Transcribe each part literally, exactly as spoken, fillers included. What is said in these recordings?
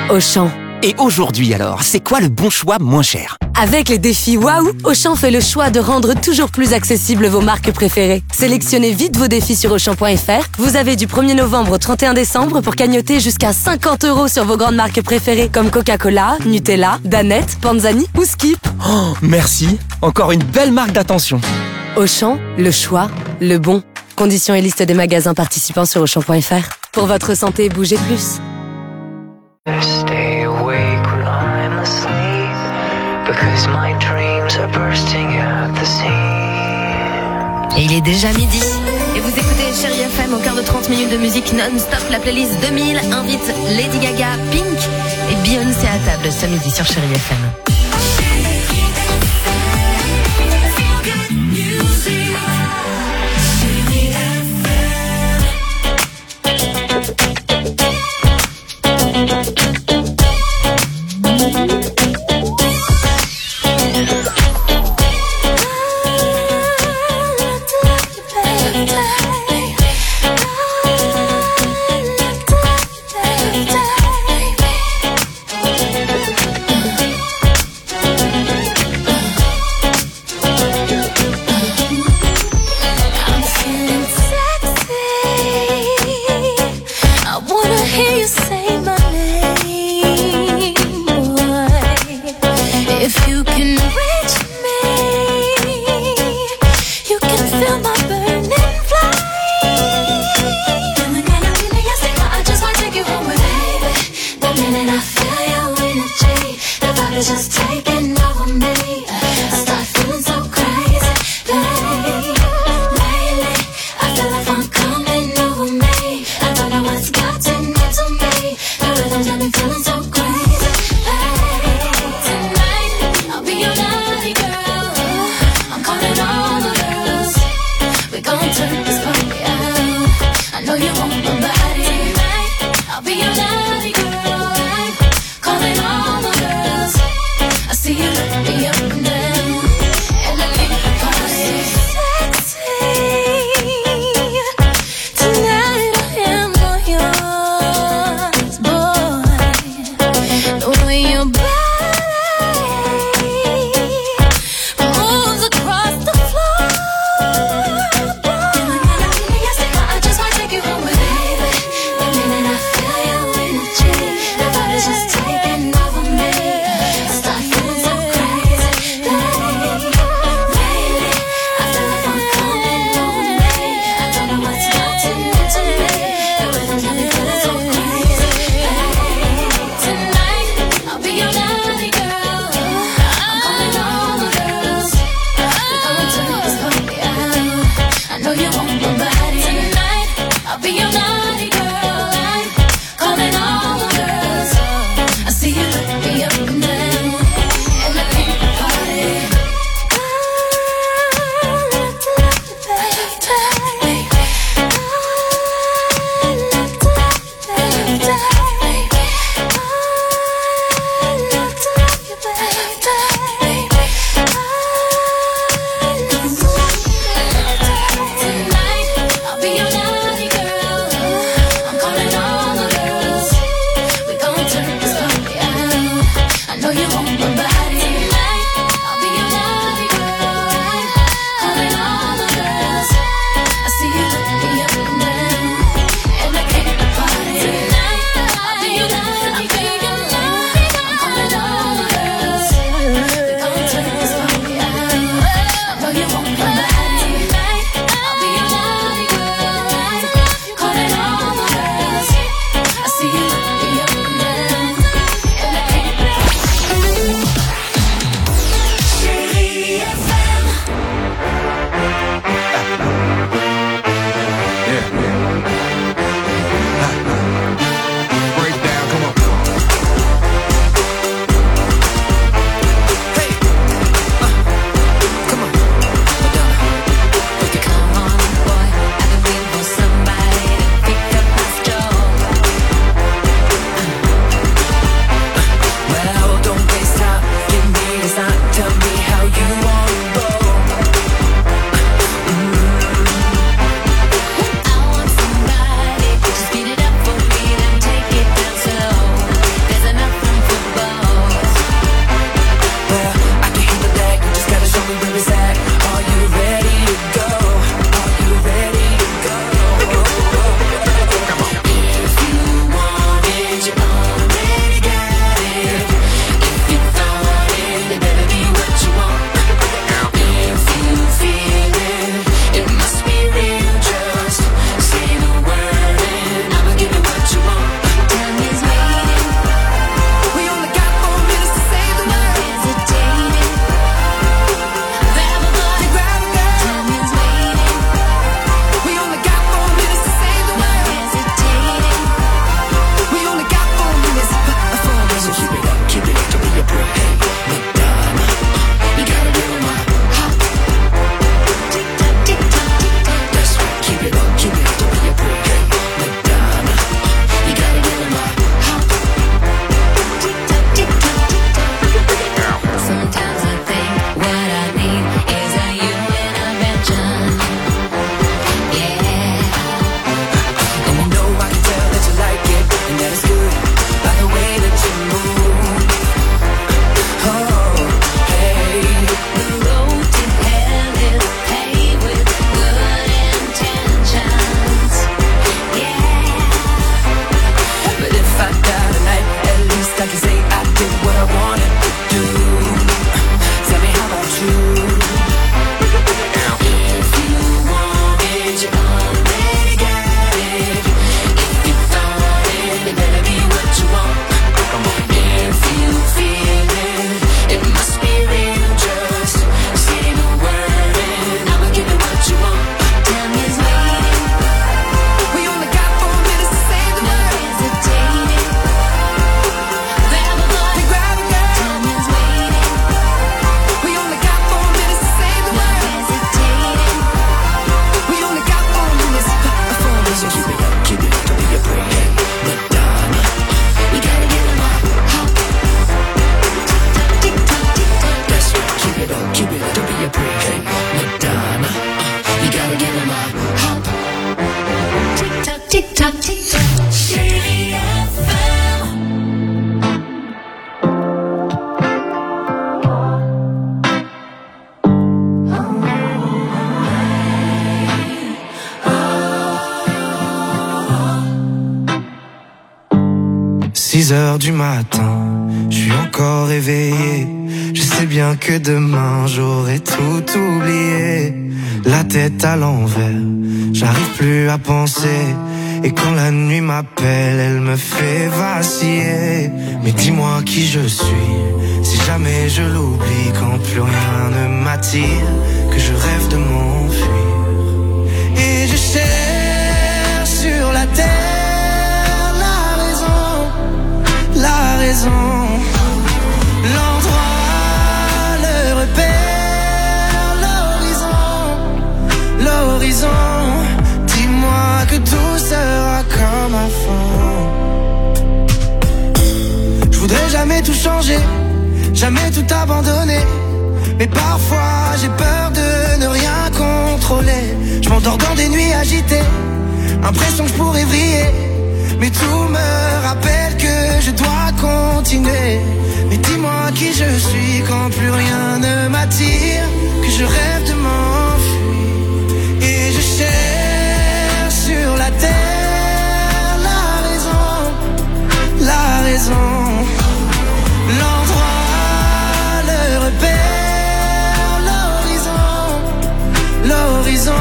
Auchan. Et aujourd'hui alors, c'est quoi le bon choix moins cher? Avec les défis Waouh, Auchan fait le choix de rendre toujours plus accessibles vos marques préférées. Sélectionnez vite vos défis sur Auchan point F R. Vous avez du premier novembre au trente et un décembre pour cagnotter jusqu'à cinquante euros sur vos grandes marques préférées comme Coca-Cola, Nutella, Danette, Panzani ou Skip. Oh, merci. Encore une belle marque d'attention. Auchan, le choix, le bon. Conditions et liste des magasins participants sur Auchan point F R. Pour votre santé, bougez plus. Stay awake when I'm asleep, because my dreams are bursting at the seams. Et il est déjà midi. Et vous écoutez Chérie F M au quart de trente minutes de musique non-stop. La playlist deux mille invite Lady Gaga, Pink et Beyoncé à table ce midi sur Chérie F M. six heures du matin, je suis encore éveillé. Je sais bien que demain j'aurai tout oublié. La tête à l'envers, j'arrive plus à penser. Et quand la nuit m'appelle, elle me fait vaciller. Mais dis-moi qui je suis, si jamais je l'oublie. Quand plus rien ne m'attire, que je rêve de m'enfuir. Et je cherche sur la terre la raison, la raison, l'endroit, le repère, l'horizon, l'horizon. Dis-moi que tout sera comme avant. Je voudrais jamais tout changer, jamais tout abandonner. Mais parfois j'ai peur de ne rien contrôler. Je m'endors dans des nuits agitées, impression que je pourrais vriller. Mais tout me rappelle que je dois continuer. Mais dis-moi qui je suis quand plus rien ne m'attire, que je rêve de m'enfuir. Et je cherche sur la terre la raison, la raison, l'endroit, le repère, l'horizon, l'horizon.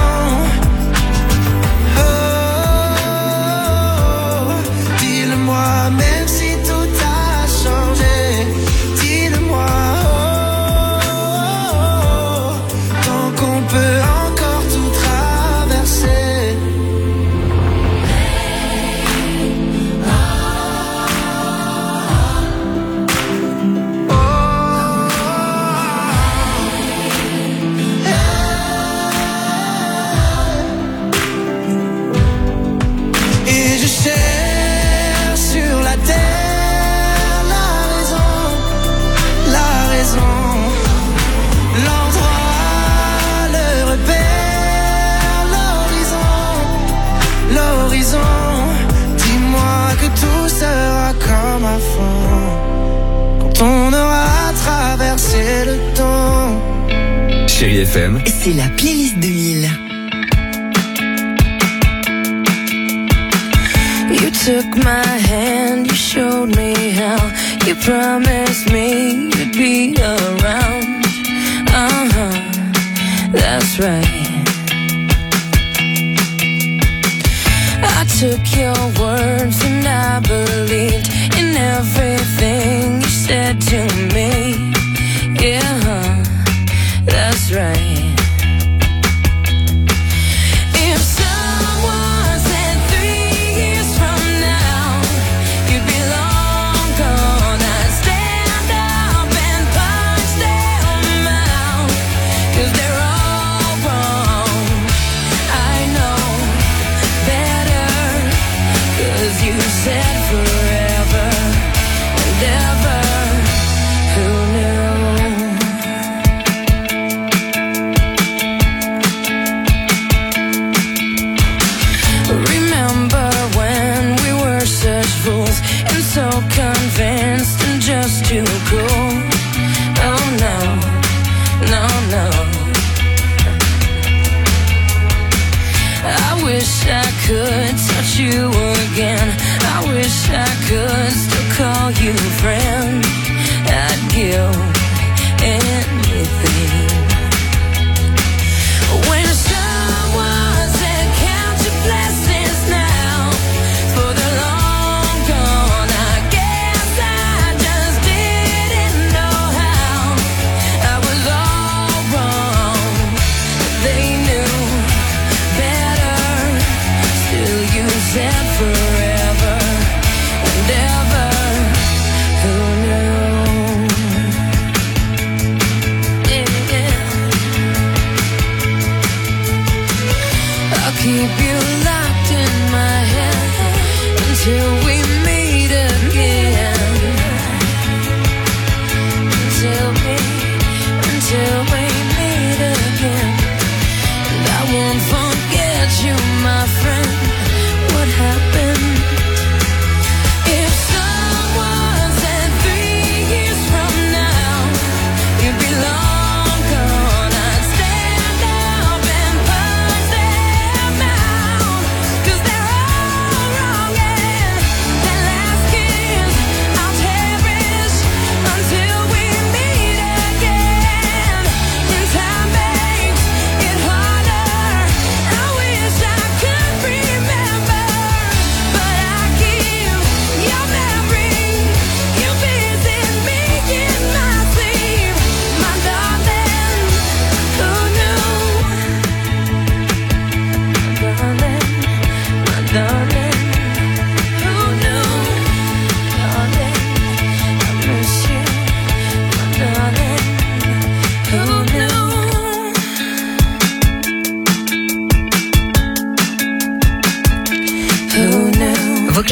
Dis-le-moi, même si tout a changé. Dis-le-moi, oh, oh, oh, tant qu'on peut encore tout traverser. Et je cherche sur la terre la raison, la raison, l'endroit, le repère, l'horizon, l'horizon. Dis-moi que tout sera comme avant, quand on aura traversé le temps. Chérie F M, C'est la playlist deux mille. You took my hand, you showed me how. You promised me you'd be around. Uh-huh, that's right. I took your words and I believed in everything you said to me. Yeah, that's right. If someone said three years from now you'd be long gone, I'd stand up and punch them out, 'cause they're all wrong. I know better, 'cause you said forever and ever. Who knew? Remember when we were such fools and so convinced and just too cool? Oh no, no, no. I wish I could touch you again. I wish I could still call you friend. I'd give anything. When someone said count your blessings now, for the long gone, I guess I just didn't know how. I was all wrong, they knew better. Still you said forever and ever.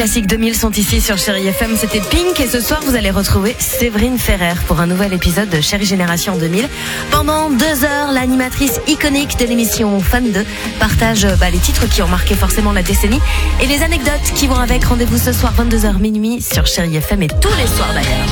classiques deux mille sont ici sur Chérie F M. C'était Pink et ce soir vous allez retrouver Séverine Ferrer pour un nouvel épisode de Chérie Génération deux mille. Pendant deux heures, l'animatrice iconique de l'émission Fan deux partage bah, les titres qui ont marqué forcément la décennie et les anecdotes qui vont avec. Rendez-vous ce soir vingt-deux heures minuit sur Chérie F M et tous les soirs d'ailleurs.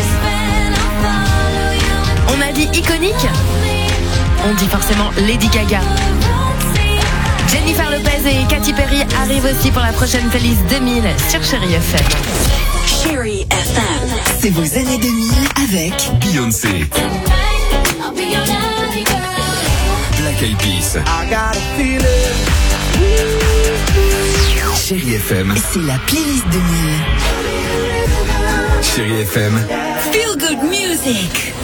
On a dit iconique, on dit forcément Lady Gaga. Jennifer Lopez et Katy Perry arrivent aussi pour la prochaine playlist deux mille sur Chérie F M. Chérie F M, c'est vos années deux mille avec Beyoncé, Black Eyed Peas. Chérie F M, c'est la playlist deux mille. Chérie F M. Feel good music.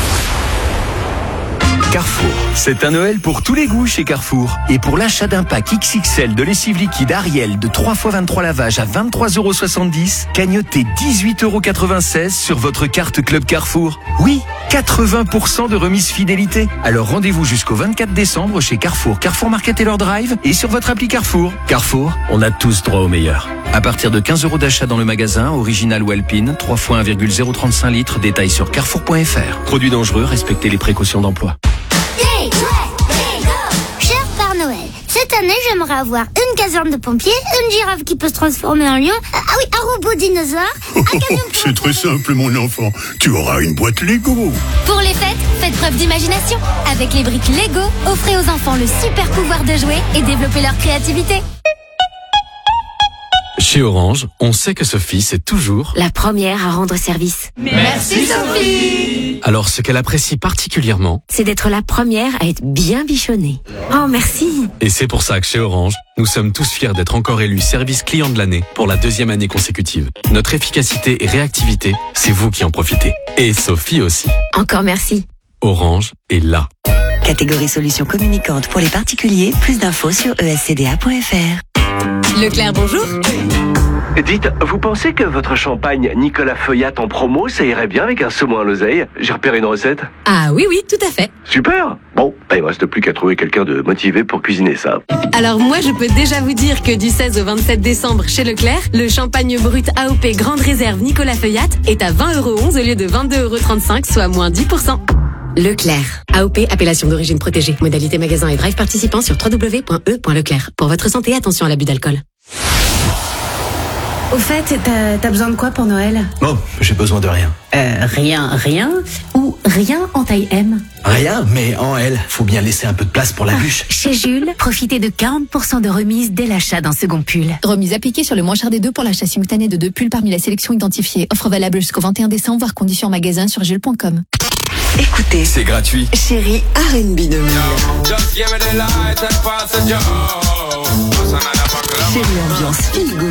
Carrefour. C'est un Noël pour tous les goûts chez Carrefour. Et pour l'achat d'un pack X X L de lessive liquide Ariel de trois fois vingt-trois lavages à vingt-trois euros soixante-dix, cagnotez dix-huit euros quatre-vingt-seize sur votre carte Club Carrefour. Oui, quatre-vingts pour cent de remise fidélité. Alors rendez-vous jusqu'au vingt-quatre décembre chez Carrefour, Carrefour Market et leur Drive et sur votre appli Carrefour. Carrefour, on a tous droit au meilleur. À partir de quinze euros d'achat dans le magasin, original ou alpine, trois fois un virgule zéro trente-cinq litres, détail sur carrefour point f r. Produits dangereux, respectez les précautions d'emploi. Cher Père Noël, cette année j'aimerais avoir une caserne de pompiers, une girafe qui peut se transformer en lion, ah oui, un robot dinosaure, un camion pour... C'est très simple mon enfant, tu auras une boîte Lego. Pour les fêtes, faites preuve d'imagination. Avec les briques Lego, offrez aux enfants le super pouvoir de jouer et développer leur créativité. Chez Orange, on sait que Sophie, c'est toujours La première à rendre service. Merci Sophie. Alors ce qu'elle apprécie particulièrement, C'est d'être la première à être bien bichonnée. Oh, merci. et c'est pour ça que chez Orange, nous sommes tous fiers d'être encore élus service client de l'année pour la deuxième année consécutive. Notre efficacité et réactivité, c'est vous qui en profitez. Et Sophie aussi. Encore merci. Orange est là. Catégorie solutions communicantes pour les particuliers. Plus d'infos sur e s c d a point f r. Leclerc, bonjour. Dites, vous pensez que votre champagne Nicolas Feuillat en promo, ça irait bien avec un saumon à l'oseille? J'ai repéré une recette. Ah oui, oui, tout à fait. Super. Bon, bah, il me reste plus qu'à trouver quelqu'un de motivé pour cuisiner ça. Alors moi, je peux déjà vous dire que du seize au vingt-sept décembre chez Leclerc, le champagne brut A O P Grande Réserve Nicolas Feuillat est à vingt euros onze au lieu de vingt-deux euros trente-cinq, soit moins dix pour cent. Leclerc. A O P, appellation d'origine protégée. Modalité magasin et drive participant sur w w w point e point leclerc. Pour votre santé, attention à l'abus d'alcool. Au fait, t'as, t'as besoin de quoi pour Noël? Oh, j'ai besoin de rien. Euh, rien, rien ou rien en taille M? Rien, mais en L. Faut bien laisser un peu de place pour la bûche. Chez Jules, profitez de quarante pour cent de remise dès l'achat d'un second pull. Remise appliquée sur le moins cher des deux pour l'achat simultané de deux pulls parmi la sélection identifiée. Offre valable jusqu'au vingt et un décembre, voire conditions en magasin sur jules point com. Écoutez, C'est gratuit. Chérie R and B deux mille. Chérie ambiance feel good.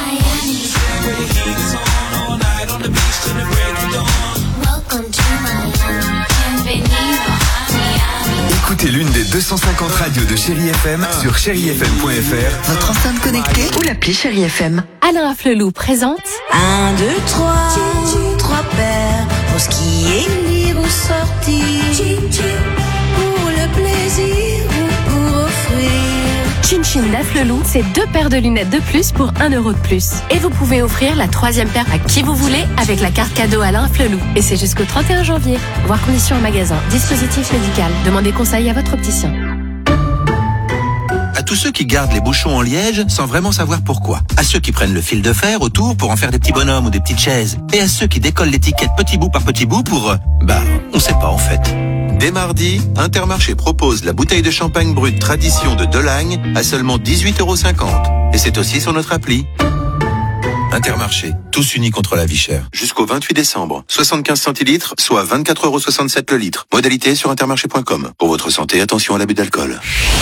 Écoutez l'une des deux cent cinquante radios de Chérie F M sur chérie f m point f r. Votre enceinte connectée ou l'appli Chérie F M. Alain Afflelou présente Un, deux, trois, trois paires pour ce qui est lire ou sortir, pour le plaisir ou pour offrir. Chin Chin d'Afflelou, c'est deux paires de lunettes de plus pour un euro de plus. Et vous pouvez offrir la troisième paire à qui vous voulez avec la carte cadeau Alain Afflelou. Et c'est jusqu'au trente et un janvier. Voir conditions en magasin. Dispositif médical. Demandez conseil à votre opticien. À tous ceux qui gardent les bouchons en liège sans vraiment savoir pourquoi. À ceux qui prennent le fil de fer autour pour en faire des petits bonhommes ou des petites chaises. Et à ceux qui décollent l'étiquette petit bout par petit bout pour... Euh, bah, on sait pas en fait. Dès mardi, Intermarché propose la bouteille de champagne brut Tradition de Delagne à seulement dix-huit euros cinquante. Et c'est aussi sur notre appli. Intermarché, tous unis contre la vie chère. Jusqu'au vingt-huit décembre. soixante-quinze centilitres, soit vingt-quatre euros soixante-sept le litre. Modalité sur intermarché point com. Pour votre santé, attention à l'abus d'alcool.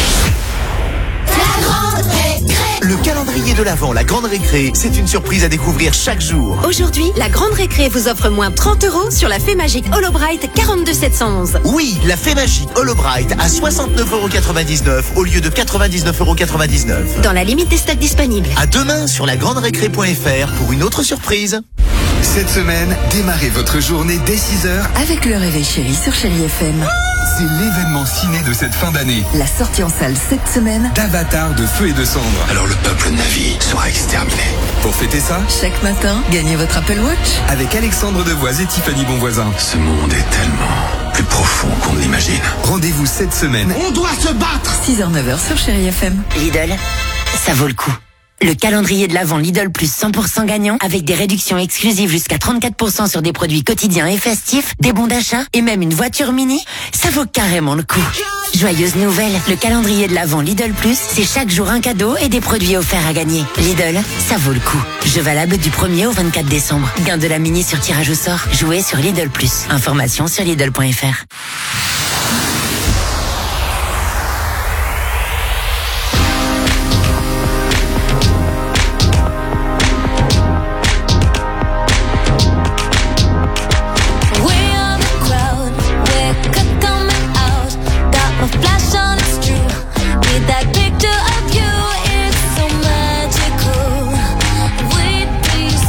Le calendrier de l'Avent, la Grande Récré, c'est une surprise à découvrir chaque jour. Aujourd'hui, la Grande Récré vous offre moins trente euros sur la Fée Magique Holobright quarante-deux sept cent onze. Oui, la Fée Magique Holobright à soixante-neuf euros quatre-vingt-dix-neuf au lieu de quatre-vingt-dix-neuf euros quatre-vingt-dix-neuf. Dans la limite des stocks disponibles. À demain sur la grande récré point f r pour une autre surprise. Cette semaine, démarrez votre journée dès six heures avec le réveil chéri sur Chérie F M. c'est l'événement ciné de cette fin d'année. La sortie en salle cette semaine d'Avatar de Feu et de Cendre. Alors le peuple Na'vi sera exterminé. Pour fêter ça, chaque matin, gagnez votre Apple Watch avec Alexandre Devoise et Tiffany Bonvoisin. Ce monde est tellement plus profond qu'on ne l'imagine. Rendez-vous cette semaine. On doit se battre. six heures neuf heures sur Chérie F M. Lidl, ça vaut le coup. Le calendrier de l'Avent Lidl plus cent pour cent gagnant avec des réductions exclusives jusqu'à trente-quatre pour cent sur des produits quotidiens et festifs, des bons d'achat et même une voiture mini, ça vaut carrément le coup. Joyeuse nouvelle, le calendrier de l'Avent Lidl plus, c'est chaque jour un cadeau et des produits offerts à gagner. Lidl, ça vaut le coup. Jeu valable du premier au vingt-quatre décembre. Gain de la mini sur tirage au sort. Jouez sur Lidl plus. Information sur Lidl point F R.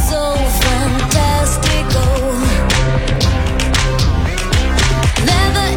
Never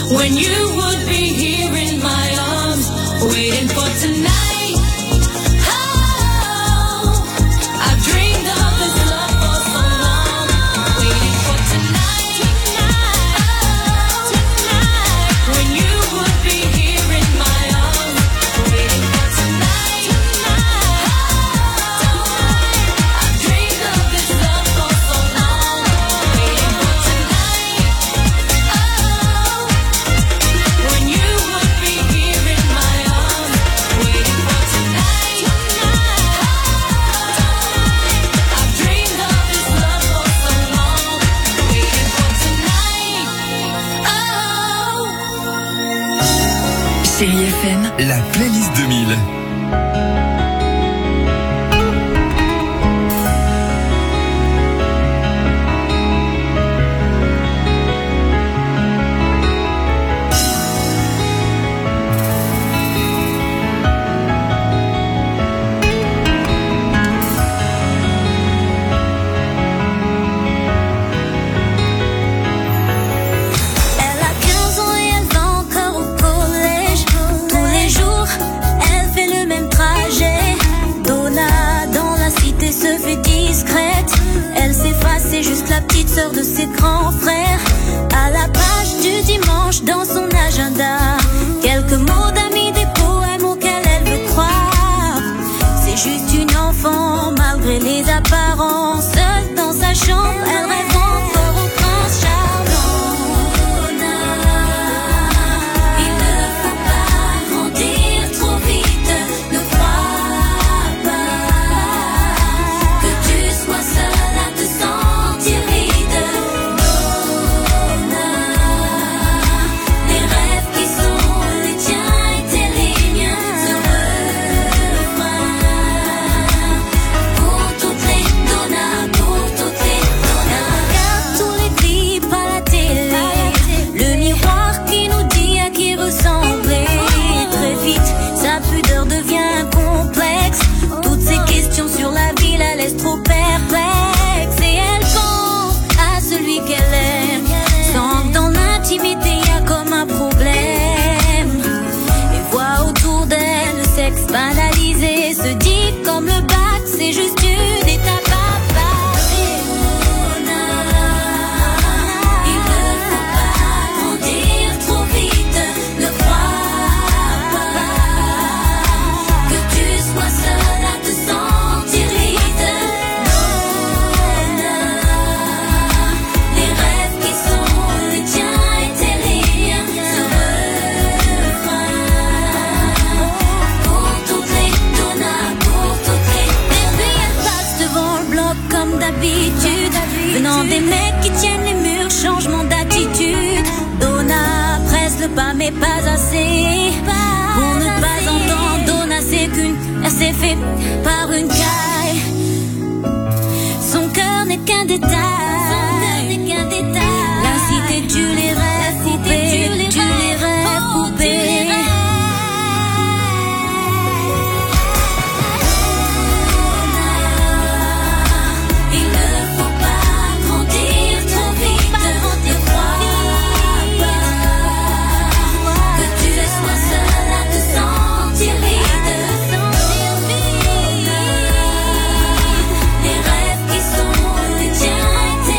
when you would be here in my arms, waiting for tonight. Oh, I've dreamed of this love for so long, waiting for tonight. Oh, tonight, when you would be here in my arms, waiting for tonight. Oh, I've dreamed of this love for so long, waiting for tonight. Oh, when you would be here in my arms, waiting for tonight. I've dreamed of this love for so long, waiting for tonight. Oh. Chérie F M, La playlist deux mille. Elle a quinze ans et elle va encore au collège. Tous les jours, elle fait le même trajet. Donna, dans la cité, se fait discrète. Elle s'efface, c'est juste la petite sœur de ses grands frères. À la page du dimanche, dans son agenda, quelques mots d'amis, des poèmes auxquels elle veut croire. C'est juste une enfant, malgré les apparences. Seule dans sa chambre, elle rêve encore au prince charmant. Il ne faut pas grandir trop vite. Ne crois pas que tu sois seule à te sentir vide. Donna, les rêves qui sont les tiens et tes lignes. Ce refrain pour toutes les Donna, pour toutes les Donna. Regarde tous les clips à la télé, le miroir qui nous dit à qui ressembler. Très vite, sa pudeur devient complexe. Toutes ces questions sur la vie la laissent trop perplexe. Et elle pense à celui qu'elle aime, sans que dans l'intimité y a comme un problème. Et voit autour d'elle le sexe banalisé, se dit comme le bac, c'est juste une étape à passer. Il ne faut pas grandir trop vite. Ne crois pas que tu sois seule à te sentir vide. Donna, les rêves qui sont les tiens et tes lignes. Ce refrain pour toutes les Donna, pour toutes les. Et puis elle passe devant le bloc comme d'habitude, venant des mecs qui tiennent les murs, changement d'attitude. Donna presse le pas mais pas assez pour ne pas entendre. Donna c'est qu'une, elle s'est fait par une caille. Son cœur n'est qu'un détail. La cité tue les rêves poupées, tue les rêves poupées. Il ne faut pas grandir trop vite. Ne crois pas que tu sois seule à te sentir vide. Les rêves qui sont les tiens et tes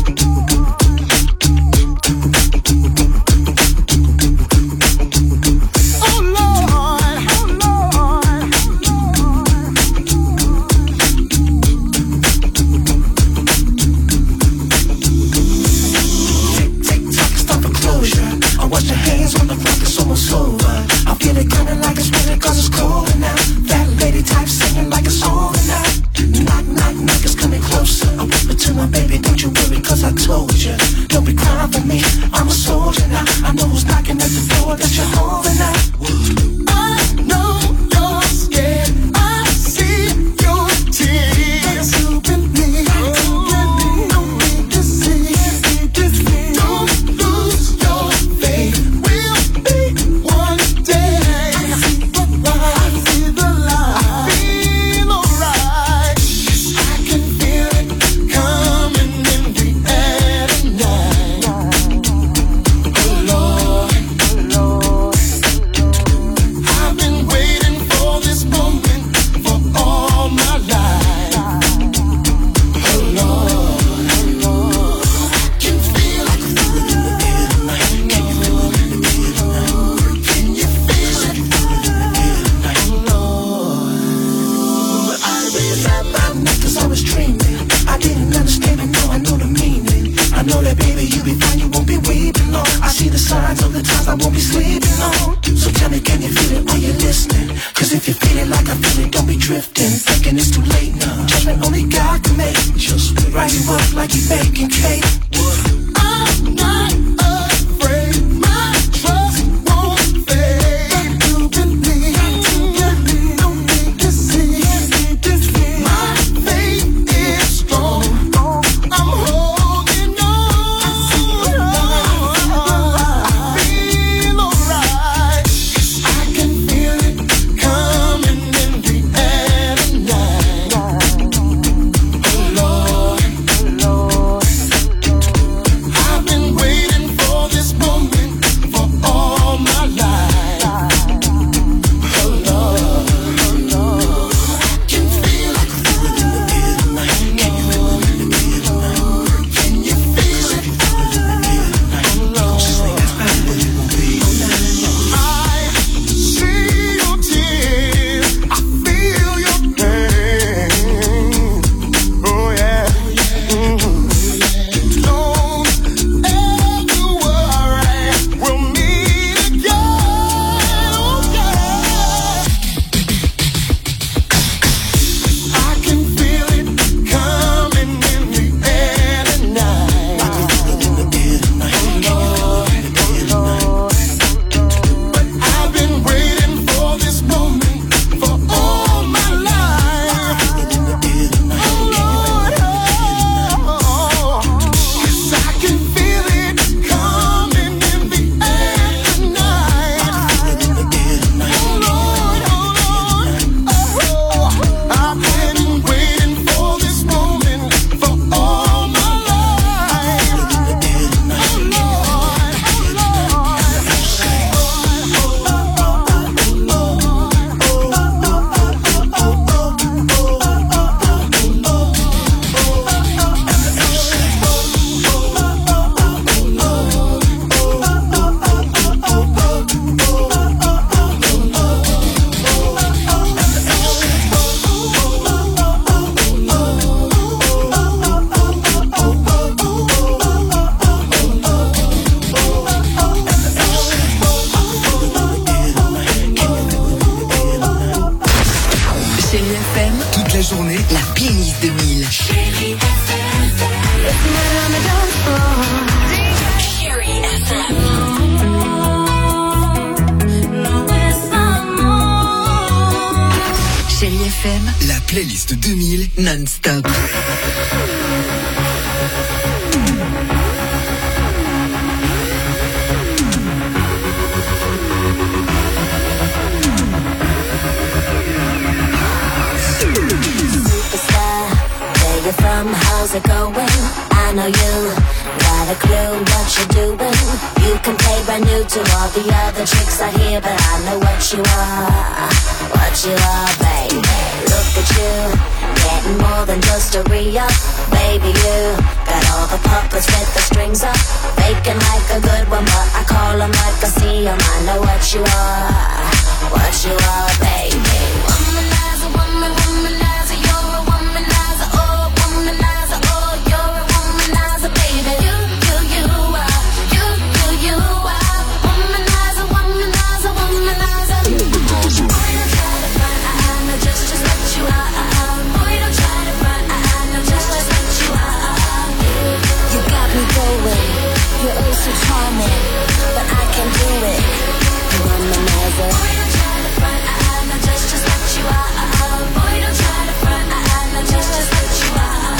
Oh Lord, oh Lord. I know that baby you be fine, you won't be weeping long. I see the signs of the times I won't be sleeping long. So tell me, can you feel it? Are you listening? Cause if you feel it like I feel it, don't be drifting, thinking it's too late now. Judgment only God can make. Just write you up like you baking cake. I'm not afraid, my trust won't fade. You believe, you don't need to see. My faith is strong. I'm holding on. I feel alright. I can feel it coming in the air tonight. Oh Lord, oh Lord. I've been waiting for this moment for all my life. Oh Lord, oh Lord. I can feel it in the air tonight. Can you feel it in the air tonight? Can you feel it in the air tonight? Cause it's like that's not what it will be. I see your tears, I feel your pain. Oh yeah. Mm-hmm. Don't ever worry, we'll meet again. Oh yeah. I can feel it coming in the air tonight. I can feel it in the air tonight. Oh Lord, oh Lord. But I've been waiting for this moment for all my life. Oh Lord, oh. Yes, I can feel it coming in the air tonight. Oh Lord, oh Lord, oh. I've been waiting for this moment for all my life. Oh Lord, Chérie F M, toute la journée, la playlist deux mille. Chérie F Chérie F M, la playlist deux mille non-stop. Superstar, where you from? How's it going? I know you got a clue what you're doing. You can play brand new to all the other chicks out here, but I know what you are, what you are, baby. Look at you, getting more than just a re-up. Baby, you got all the puppets with the strings up, faking like a good one, but I call them like I see them. I know what you are, what you are, baby. Womanizer, woman, womanizer, you're a womanizer, oh, womanizer, oh, you're a womanizer, baby. You, you, you are, you, you, you are, womanizer, womanizer, womanizer. Boy, don't try to front, I, I know just, just what you are. Boy, don't try to front, I, I know just, just what you are. You got me going, you're oh so charming, but I can do it, womanizer. Boy, don't try to front, I, I know just, just what you are. Boy, don't try to front, I, I know just, just what you are.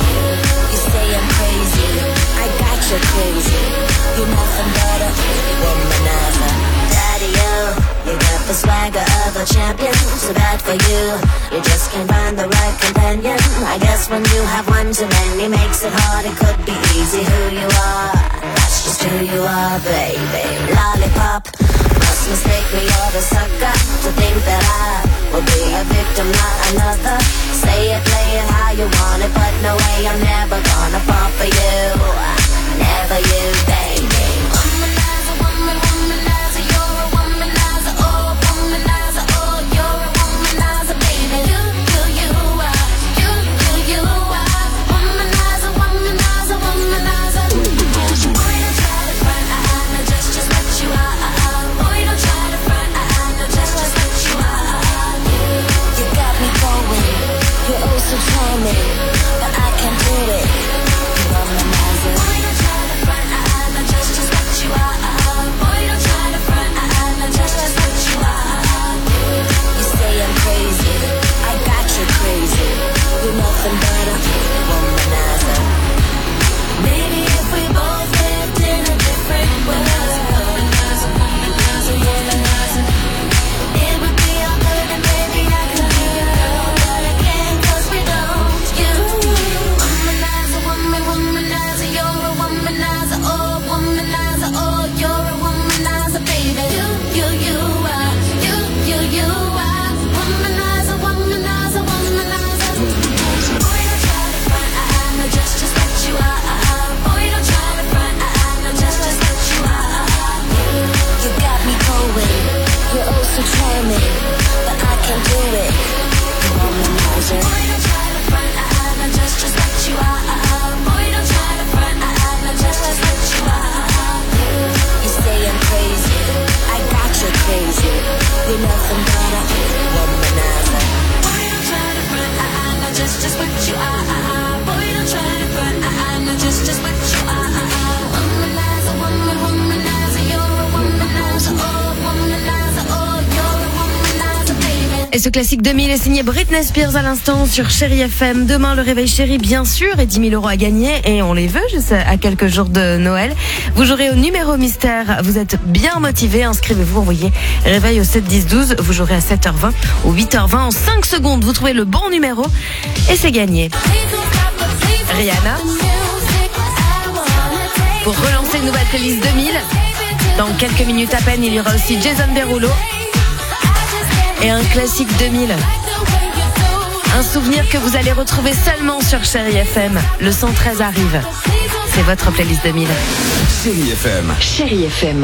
You say I'm crazy, I got you crazy. You're nothing but a womanizer. Daddy, you, you got the swagger of a champion. So bad for you, you just can't find the right companion. I guess when you have one too many makes it hard. It could be easy who you are, that's just who you are, baby. Lollipop, must mistake me or the sucker to think that I will be a victim, not another. Say it, play it how you want it, but no way, I'm never gonna fall for you. Never you, baby. Womanizer, woman, womanizer, you're a womanizer, oh, womanizer, oh, you're a womanizer, baby. You, you, you are, you, you, you are, womanizer, womanizer, womanizer. try me, but I can't do it. Womanizer. Boy, don't try to front, I'm not just, just what you are. Boy, don't try to front, I'm not just, just what you are. You say I'm crazy, I got you crazy. You're nothing but a womanizer. Maybe if we both lived in a different world, womanizer, womanizer, womanizer, it would be all good and maybe I could be your girl, but I can't 'cause we don't. You, womanizer, woman, womanizer, you're a womanizer, oh, womanizer, oh, you're a womanizer, baby. You, you, you are, you, you, you are, womanizer, womanizer, womanizer. Boy, don't try to front, I'm not just, just what you are. Boy, don't try to front, I'm not just, just what you are. You got me going, you're oh so charming, but I can't do it. Womanizer. Boy, don't try to front, I'm not just, just what you are. Boy, don't try to front, I'm not just, just what you are. You say I'm crazy, I got you crazy. You're nothing but a womanizer. Boy, don't try to front, I'm not just, just what you are. Boy, don't try to front, I'm not just, just what you are. Womanizer, woman, womanizer, you're a womanizer, oh, womanizer, oh, you're a womanizer, baby. Et ce classique deux mille est signé Britney Spears à l'instant sur Chérie F M. Demain, le réveil chéri, bien sûr, et dix mille euros à gagner. Et on les veut, juste à quelques jours de Noël. Vous jouerez au numéro mystère. Vous êtes bien motivé. Inscrivez-vous, envoyez réveil au sept dix douze. Vous jouerez à sept heures vingt ou huit heures vingt. En cinq secondes, vous trouvez le bon numéro. Et c'est gagné. Rihanna. Pour relancer une nouvelle playlist deux mille. Dans quelques minutes à peine, il y aura aussi Jason Derulo. Et un classique deux mille. Un souvenir que vous allez retrouver seulement sur Chérie F M. Le cent treize arrive. C'est votre playlist deux mille. Chérie F M. Chérie F M.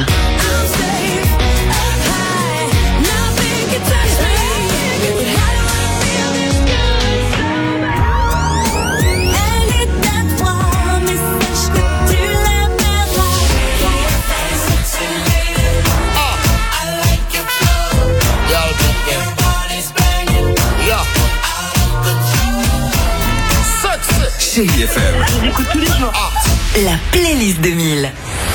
Chérie F M. Je vous écoute tous les jours. La playlist deux mille.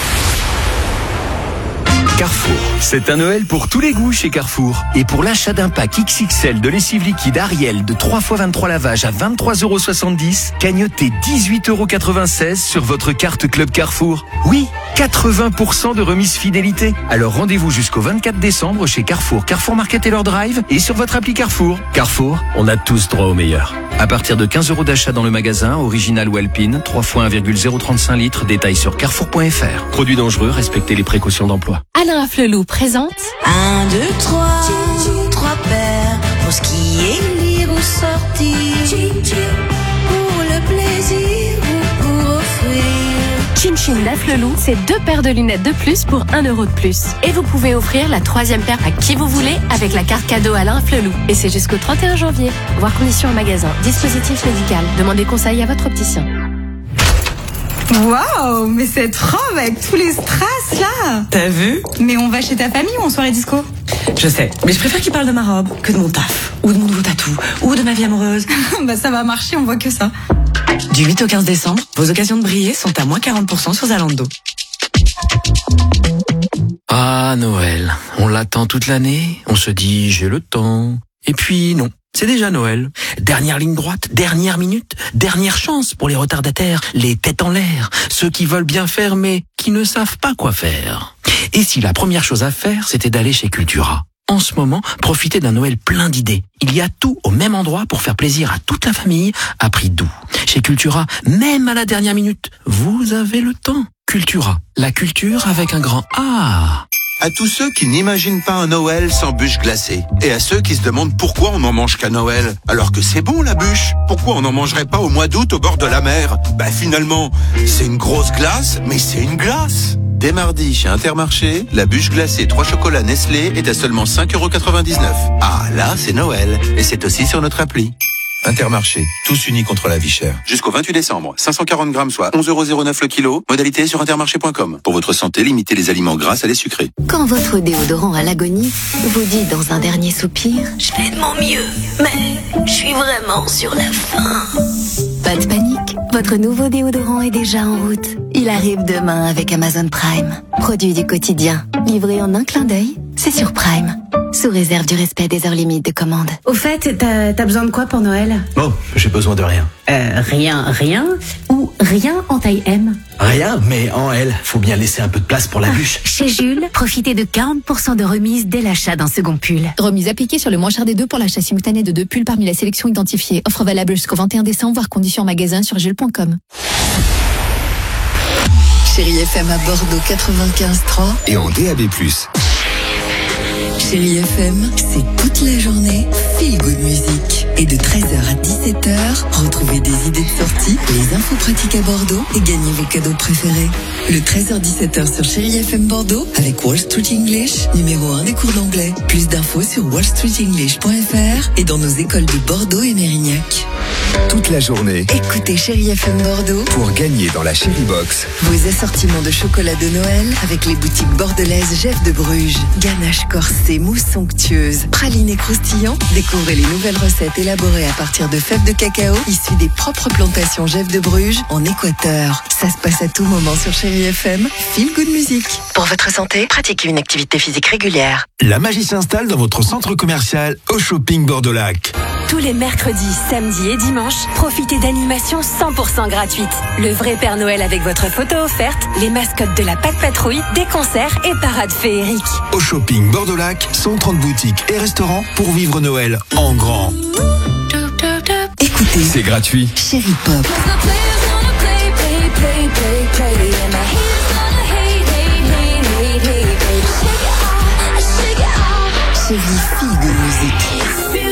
Carrefour. C'est un Noël pour tous les goûts chez Carrefour. Et pour l'achat d'un pack X X L de lessive liquide Ariel de trois fois vingt-trois lavages à vingt-trois euros soixante-dix, cagnotez dix-huit euros quatre-vingt-seize sur votre carte Club Carrefour. Oui, quatre-vingts pour cent de remise fidélité. Alors rendez-vous jusqu'au vingt-quatre décembre chez Carrefour, Carrefour Market et leur drive et sur votre appli Carrefour. Carrefour, on a tous droit au meilleur. À partir de quinze euros d'achat dans le magasin, original ou alpine, trois fois un virgule zéro trente-cinq litres, détail sur carrefour point f r. Produit dangereux, respectez les précautions d'emploi. Alain Afflelou présente Un, deux, trois, trois paires pour skier, lire ou sortir, pour le plaisir ou pour offrir. Chin Chin d'Afflelou, c'est deux paires de lunettes de plus pour un euro de plus. Et vous pouvez offrir la troisième paire à qui vous voulez avec la carte cadeau Alain Afflelou. Et c'est jusqu'au trente et un janvier. Voir conditions en magasin. Dispositif médical. Demandez conseil à votre opticien. Waouh, mais cette robe avec tous les strass là. T'as vu? Mais on va chez ta famille ou en soirée disco? Je sais, mais je préfère qu'il parle de ma robe que de mon taf, ou de mon nouveau tatou, ou de ma vie amoureuse. Bah ça va marcher, on voit que ça. Du huit au quinze décembre, vos occasions de briller sont à moins quarante pour cent sur Zalando. Ah, Noël. On l'attend toute l'année, on se dit j'ai le temps. Et puis non, c'est déjà Noël. Dernière ligne droite, dernière minute, dernière chance pour les retardataires, les têtes en l'air, ceux qui veulent bien faire mais qui ne savent pas quoi faire. Et si la première chose à faire, c'était d'aller chez Cultura? En ce moment, profitez d'un Noël plein d'idées. Il y a tout au même endroit pour faire plaisir à toute la famille à prix doux. Chez Cultura, même à la dernière minute, vous avez le temps. Cultura, la culture avec un grand A. À tous ceux qui n'imaginent pas un Noël sans bûche glacée. Et à ceux qui se demandent pourquoi on n'en mange qu'à Noël. Alors que c'est bon la bûche. Pourquoi on n'en mangerait pas au mois d'août au bord de la mer? Bah finalement, c'est une grosse glace, mais c'est une glace. Dès mardi, chez Intermarché, la bûche glacée trois chocolats Nestlé est à seulement cinq euros quatre-vingt-dix-neuf. Ah là, c'est Noël. Et c'est aussi sur notre appli. Intermarché, tous unis contre la vie chère. Jusqu'au vingt-huit décembre, cinq cent quarante grammes, soit onze euros zéro neuf le kilo. Modalité sur intermarché point com. Pour votre santé, limitez les aliments gras à les sucrés. Quand votre déodorant à l'agonie vous dit dans un dernier soupir « Je fais de mon mieux, mais je suis vraiment sur la fin ». Pas de panique, votre nouveau déodorant est déjà en route. Il arrive demain avec Amazon Prime. Produit du quotidien, livré en un clin d'œil, c'est sur Prime. Sous réserve du respect des heures limites de commande. Au fait, t'as, t'as besoin de quoi pour Noël? Oh, j'ai besoin de rien. Euh, rien, rien ou rien en taille M? Rien, mais en L. Faut bien laisser un peu de place pour la bûche. Chez Jules, profitez de quarante pour cent de remise dès l'achat d'un second pull. Remise appliquée sur le moins cher des deux pour l'achat simultané de deux pulls parmi la sélection identifiée. Offre valable jusqu'au vingt et un décembre, voire conditions en magasin sur jules point com. Chérie F M à Bordeaux quatre-vingt-quinze trois. Et en D A B plus. Chérie F M, c'est toute la journée Feel Good Music. Et de treize heures à dix-sept heures, retrouvez des idées de sortie, les infos pratiques à Bordeaux et gagnez vos cadeaux préférés. Le treize heures dix-sept heures sur Chérie F M Bordeaux avec Wall Street English, numéro un des cours d'anglais. Plus d'infos sur wall street english point f r et dans nos écoles de Bordeaux et Mérignac. Toute la journée. Écoutez Chérie F M Bordeaux Pour gagner dans la Chérie Box. vos assortiments de chocolat de Noël avec les boutiques bordelaises Jeff de Bruges. Ganache corsée, mousse somptueuse, pralinés croustillants. Découvrez les nouvelles recettes élaborées à partir de fèves de cacao issues des propres plantations Jeff de Bruges en Équateur. Ça se passe à tout moment sur Chérie F M. Feel Good Music. Pour votre santé, pratiquez une activité physique régulière. La magie s'installe dans votre centre commercial au Shopping Bordeaux-Lac. Tous les mercredis, samedis et dimanches, profitez d'animations cent pour cent gratuites. Le vrai Père Noël avec votre photo offerte, les mascottes de la Pâte Patrouille, des concerts et parades féeriques. Au Shopping Bordeaux-Lac, cent trente boutiques et restaurants pour vivre Noël en grand. Écoutez, c'est gratuit. Chérie Pop. Chérie Feel Good Music.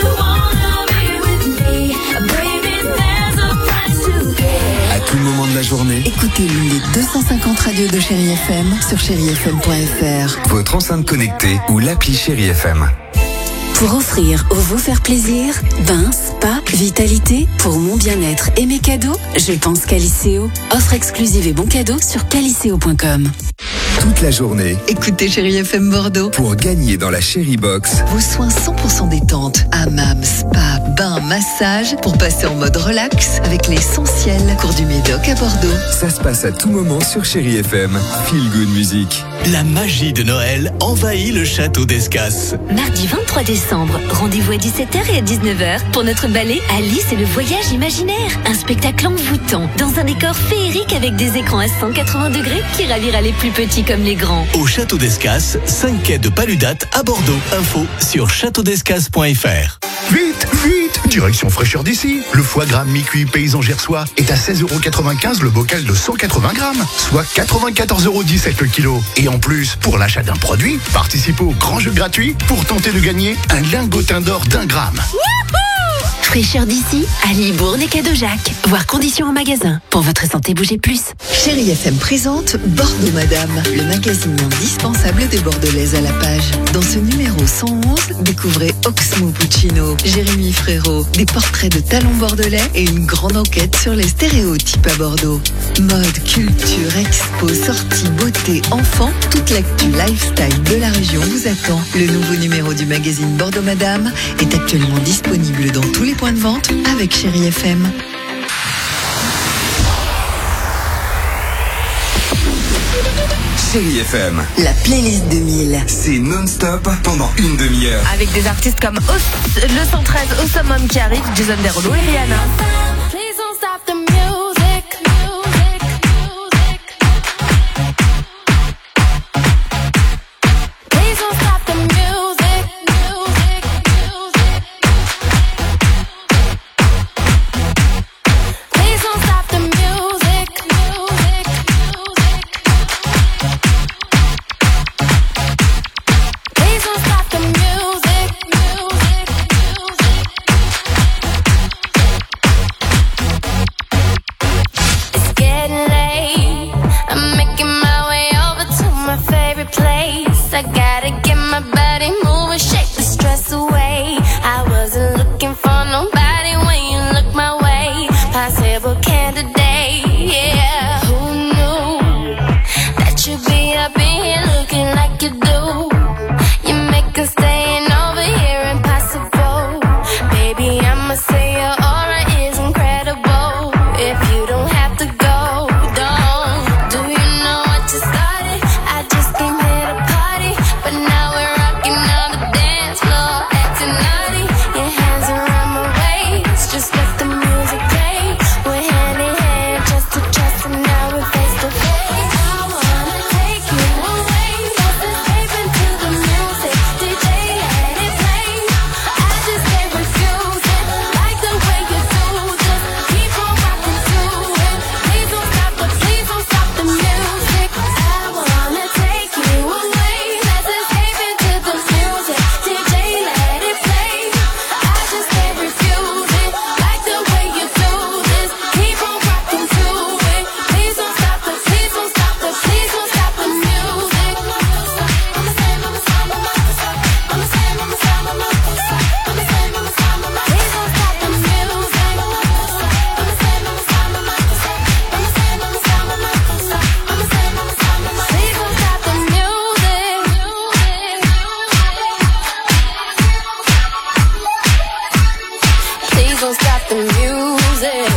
À tout moment de la journée, Écoutez l'une des deux cent cinquante radios de Chérie F M sur chérie f m point f r. votre enceinte connectée ou l'appli Chérie F M. Pour offrir ou vous faire plaisir, bain, spa, vitalité, pour mon bien-être et mes cadeaux, je pense Caliceo. Offre exclusive et bons cadeaux sur caliceo point com. Toute la journée, Écoutez Chérie F M Bordeaux. pour gagner dans la Chérie Box. Vos soins cent pour cent détente, hammam, spa, bain, massage, pour passer en mode relax avec l'essentiel cours du Médoc à Bordeaux. Ça se passe à tout moment sur Chérie F M. Feel Good Music. La magie de Noël envahit le château d'Escas. Mardi vingt-trois décembre, rendez-vous à dix-sept heures et à dix-neuf heures pour notre ballet Alice et le voyage imaginaire. Un spectacle envoûtant dans un décor féerique avec des écrans à cent quatre-vingts degrés qui ravira les plus petits comme les grands. Au château d'Escas, cinq quai de Paludate à Bordeaux. Info sur château d'escas point f r. Vite, vite, direction fraîcheur d'ici. Le foie gras mi-cuit paysan gersois est à seize euros quatre-vingt-quinze le bocal de cent quatre-vingts grammes, soit quatre-vingt-quatorze euros dix-sept le kilo. Et en plus, pour l'achat d'un produit, participez au grand jeu gratuit pour tenter de gagner un lingotin d'or d'un gramme. Fraîcheur d'ici, à Libourne et Cadeau-Jacques. Voir conditions en magasin. Pour votre santé, bougez plus. Chérie F M présente Bordeaux Madame, le magazine indispensable des Bordelaises à la page. Dans ce numéro cent onze, découvrez Oxmo Puccino, Jérémy Frérot, des portraits de talents bordelais et une grande enquête sur les stéréotypes à Bordeaux. Mode, culture, expo, sorties, beauté, enfants, toute l'actu lifestyle de la région vous attend. Le nouveau numéro du magazine Bordeaux Madame est actuellement disponible dans tous les points de vente avec Chérie F M. Chérie F M. La playlist deux mille. C'est non-stop pendant une demi-heure. Avec des artistes comme Os- le cent treize au summum qui arrive, Jason Derulo et Rihanna. Please don't stop the music, music, music. Please don't stop the music, music, music. Please don't stop the music, music, music. Please don't stop the music, music, music. impossible candidate. Yeah, who knew that you'd be up in here looking like you do? You make us staying over here impossible. Baby, I'ma say your aura is incredible. If you don't have to go, don't. Do you know what you started? I just came here to party, but now we're rocking on the dance floor, acting naughty. Your hands around my waist, just let the music play. We're hand in hand, just to trust, and now we're face to face. I wanna take you away, let's escape into the music. D J, let it play. I just can't refuse it, like the way you do. Just keep on rocking to it. Please don't stop the, please don't stop the music. I wanna take you away, let's escape into the music. D J, let it play. I just can't refuse it, like the way you do this. Keep on rocking to it. Please don't stop the, please don't stop the, please don't stop the music. I'ma say, I'ma say, I'ma say, I'ma say, I'ma say, I'ma say, I'ma say, I'ma say, I'ma say, please don't stop the music. I'ma say, I'ma say, I'ma say, I'ma say, I'ma say, I'ma say, I'ma say, I'ma say, I'ma say, please don't stop the music. Please don't stop the music.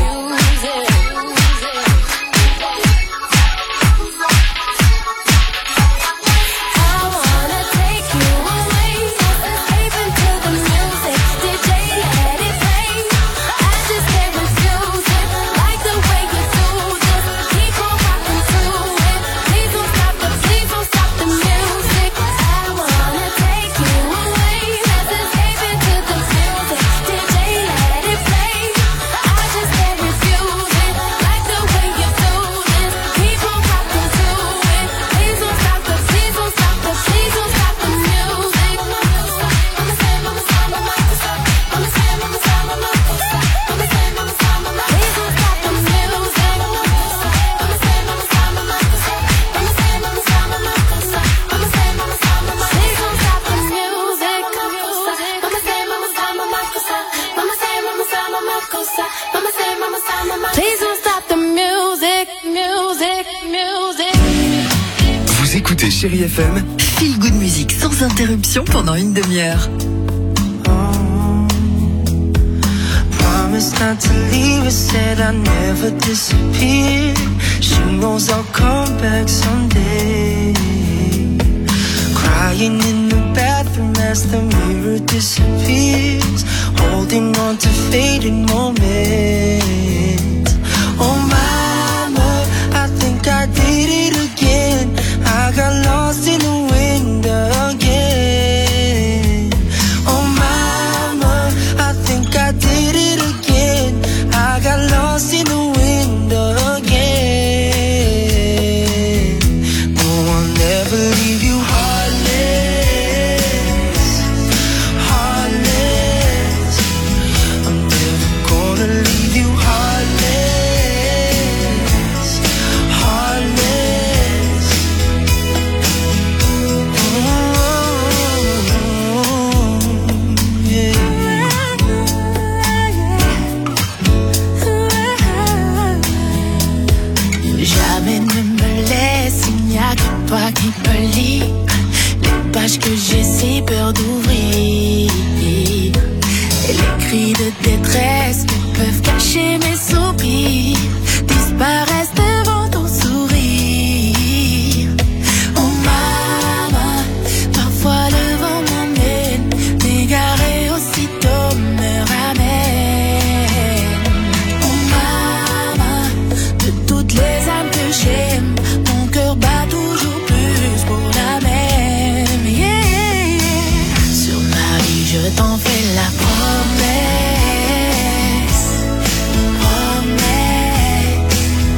I wanna take you away, let's escape into the music. D J, let it play. I just can't refuse it, like the way you do. Just keep on rocking to it. Please don't stop the, please don't stop the music. I wanna take you away, let's escape into the music. D J, let it play. I just can't refuse it, like the way you do this. Keep on rocking to it. Please don't stop the, please don't stop the, please don't stop the music. I'ma say, I'ma say, I'ma say, I'ma say, I'ma say, I'ma say, I'ma say, I'ma say, I'ma say, please don't stop the music. I'ma say, I'ma say, I'ma say, I'ma say, I'ma say, I'ma say, I'ma say, I'ma say, I'ma say, please don't stop the music. I'ma say, I'ma say, I'ma say, I'ma say, I'ma say, I'ma say, I'ma say, I'ma say, I'ma say, please don't stop the music, music, music. Vous écoutez Chérie F M. Feel good musique sans interruption pendant une demi-heure. Promise not to leave, I said I'd never disappear. She knows I'll come back someday. Crying in the bathroom as the mirror disappears, holding on to fading moments. Oh mama, I think I did it again. I got lost in the wind again. Oh mama, I think I did it again. I got lost in the wind again. No, I'll never leave you heartless, heartless. I'm never gonna leave you heartless, heartless. Jamais ne me laisse, il n'y a que toi qui peux lire les pages que j'ai si peur d'ouvrir. Et les cris de détresse que peuvent cacher mes soupirs disparaissent devant ton sourire. Oh maman, parfois le vent m'emmène, m'égarer aussitôt me ramène. Oh maman, de toutes les âmes que j'aime, mon cœur bat toujours plus pour la même. Yeah, yeah. Sur ma vie, je t'en fais la promesse, promesse.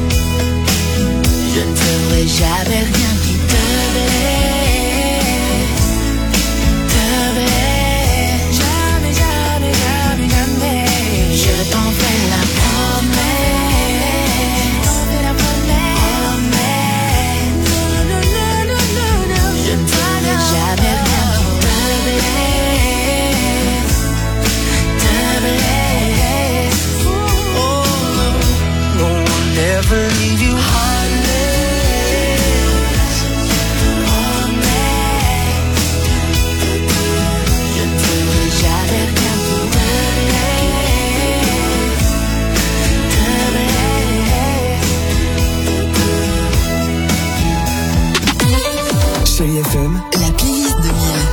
Je ne ferai jamais rien qui te blesse, te blesse. Jamais, jamais, jamais, jamais. Je t'en fais la promesse, la promesse. Non, non, non, non, non, non. Je ne ferai jamais rien qui te blesse, te blesse. Oh, Chérie F M, la playlist de Mille.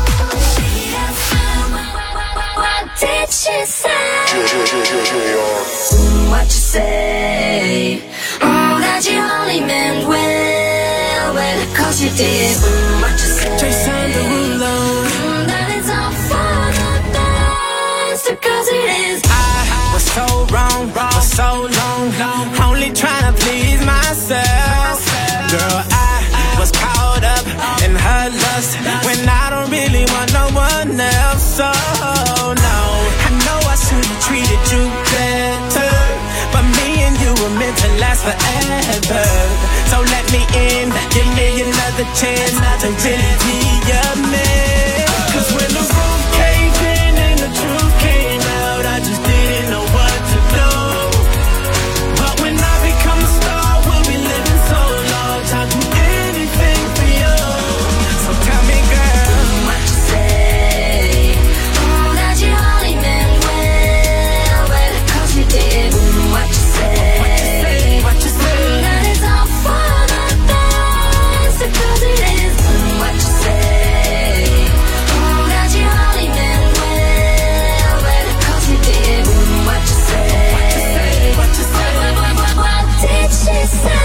What did she say? What you say? Oh, that you only meant well, well, cause you did. What you say? Jason Derulo. Mm, that it's all for the best, because it is. I was so wrong for so long, only trying to please myself. Girl, I was caught up in her lust when I don't really want no one else. So no, I know I should have treated you better, but me and you were meant to last forever. So let me in, give me another chance to really be your man. Cause when the roof caved in and the truth came out, I just didn't know what to do. But when I become a star, we'll be living so large, I'll do anything for you. So tell me, girl, what you say? Oh, that you only meant well, well, cause you did. What you say? What you say? What you say? That it's all for the best, because it is. What you say? Oh, that you only meant well, well, cause you did. What you say? What you say? What, what, what, what did she say?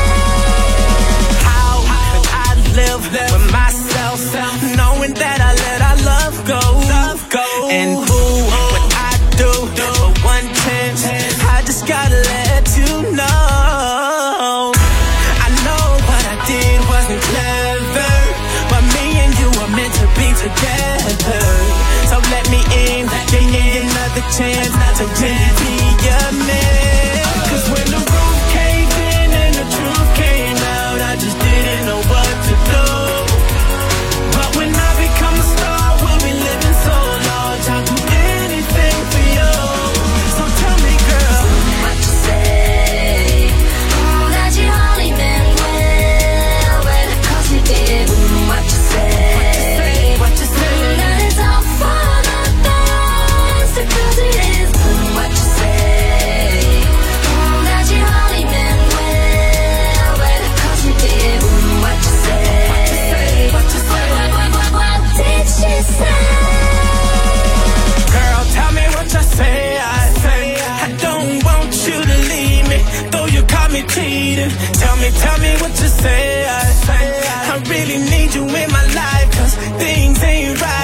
How could I live with myself, knowing that I let our love go? And who would I do for one chance? I just gotta let you know. I know what I did wasn't clever, but me and you were meant to be together. So let me in, give me another chance to really be your man. Cause when the roof caved in and the truth came out, I just didn't know what to do. But when I become a star, we'll be living so large, I'll do anything for you. So tell me, girl, what you say? Oh, that you only meant well, well, cause you did. What you say? what you say? That it's all for the best, because it is. What you say? Oh, that you only meant well, well, cause you did. What you say? What you say? What, what, what, what did she say? Girl, tell me what you say. I say I don't want you to leave me, though you caught me cheating. Tell me, tell me what you say. I say I really need you in my life, cause things ain't right.